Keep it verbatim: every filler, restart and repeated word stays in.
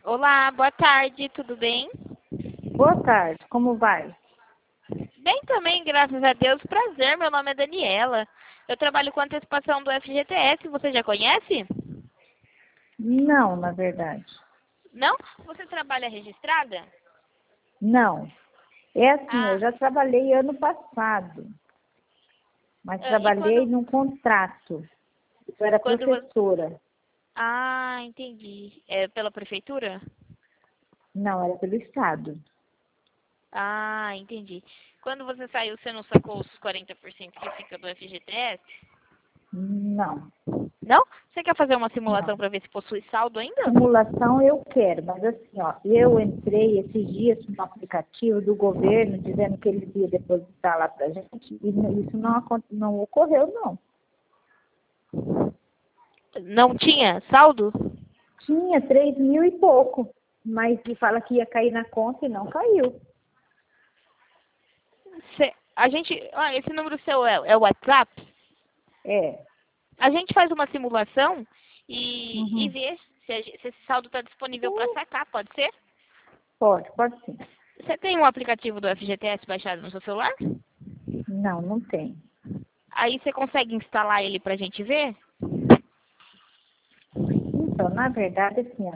Olá, boa tarde, tudo bem? Boa tarde, como vai? Bem também, graças a Deus. Prazer, meu nome é Daniela. Eu trabalho com antecipação do F G T S, você já conhece? Não, na verdade. Não? Você trabalha registrada? Não. É assim, eu Ah, já trabalhei ano passado, mas ah, e trabalhei quando, num contrato. Eu era quando você... professora. Ah, entendi. É pela prefeitura? Não, era pelo Estado. Ah, entendi. Quando você saiu, você não sacou os quarenta por cento que fica do F G T S? Não, Não? Você quer fazer uma simulação não. para ver se possui saldo ainda? Simulação eu quero, mas assim, ó, eu entrei esses dias no aplicativo do governo dizendo que ele ia depositar lá pra gente e n- isso não, acon- não ocorreu, não. Não tinha saldo? Tinha três mil e pouco, mas ele fala que ia cair na conta e não caiu. Cê- a gente, ah, esse número seu é, é o WhatsApp? É. A gente faz uma simulação e, e Uhum. vê se, a gen- se esse saldo está disponível para sacar, pode ser? Pode, pode sim. Você tem um aplicativo do F G T S baixado no seu celular? Não, não tem. Aí você consegue instalar ele para a gente ver? Então, na verdade, assim,